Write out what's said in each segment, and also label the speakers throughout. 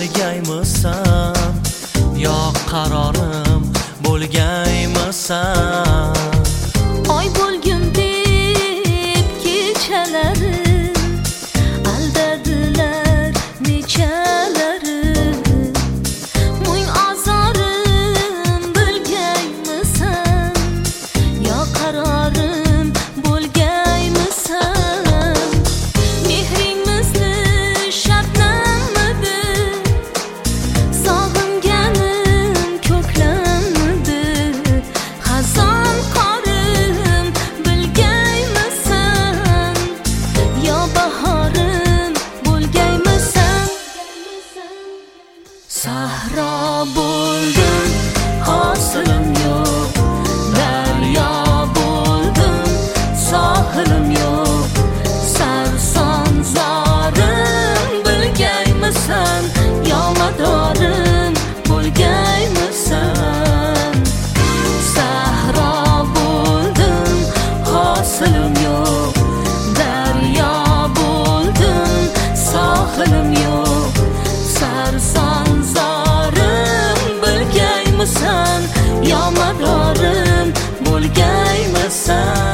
Speaker 1: bilgaymisan? Yo qarorim bo'lgaymisan?
Speaker 2: Oy bo'lgim deb kechalarim aldadilar nechalarim. Mung azorim bilgaymisan? Yo qarorim bo'lgaymisan? Mehring misli shabnammidi, sog'inganim ko'klammidi. Xazon qorim bilgaymisan? Yo bahorim bo'lgaymisan? Sahro bo'ldim, hosilim yo'q. Daryo bo'ldim, sohilim yo'q. Sarson zorim bilgaymisan? Yo madorim bo'lgaymisan? Sahro bo'ldim, hosilim yo'q. Daryo bo'ldim, sohilim yo'q. Sarson zorim bilgaymisan? Yo madorim bo'lgaymisan?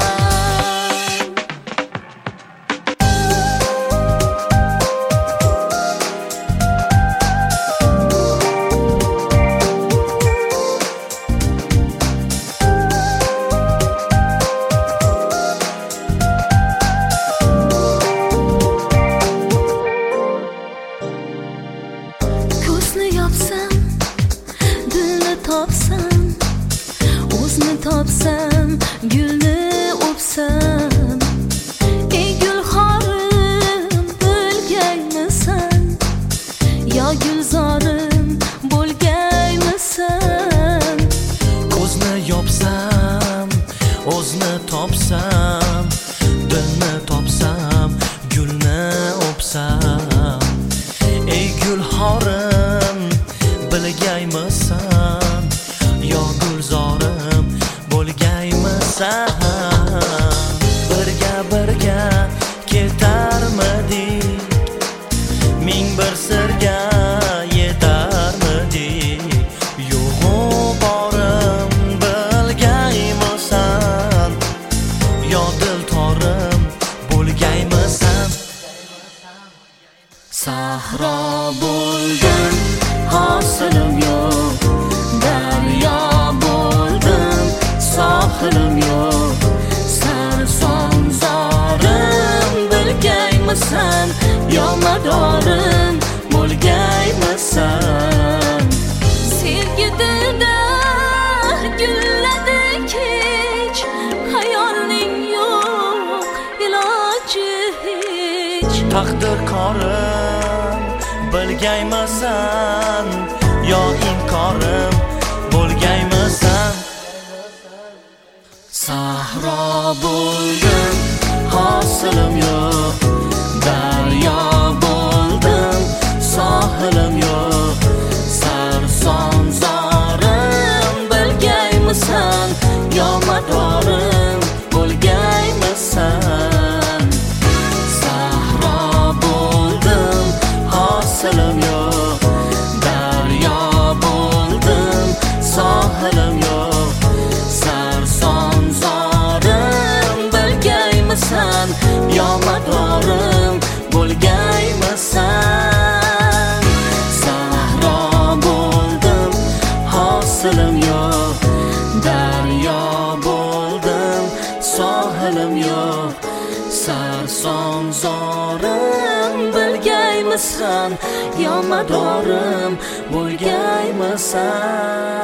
Speaker 2: Ko'zni yopsam, dilni topsam, o'zni topsam, gulni o'psam. Ey gulxorim bilgaymisan? Yo gulzorim bo'lgaymisan?
Speaker 1: Ko'zni yopsam, o'zni topsam, dilni topsam, gulni o'psam. Ey gulxorim bilgaymisan? Yo gulzorim bo'lgaymisan? Birga ketarmidik? Ming bir sirga yetarmidik? Yo'g'u borim bilgaymisan? Yo diltorim bo'lgaymisan?
Speaker 2: Sahro bo'ldim, hosilim yo'q. Daryo bo'ldim, sohilim yo'q. Sarson zorim bilgaymisan? Yo madorim bo'lgaymisan? Sevgi dilda gulladi kech, xayolning yo'q iloji hech.
Speaker 1: Taqdir korim bilgaymisan? Yo inkorim bo'lgaymisan?
Speaker 2: Sahro bo'ldim, hosilim yo'q. Daryo bo'ldim, sohilim yo'q. Sarson zorim bilgaymisan? Yo madorim bo'lgaymisan? Sahro bo'ldim, hosilim yo'q. Daryo bo'ldim, sohilim yo'q. Sarson zorim bilgaymisan? Yo madorim bo'lgaymisan? Sahro bo'ldim, hosilim yo'q. Daryo bo'ldim, sohilim yo'q. Sarson zorim bilgaymisan? Yo madorim bo'lgaymisan?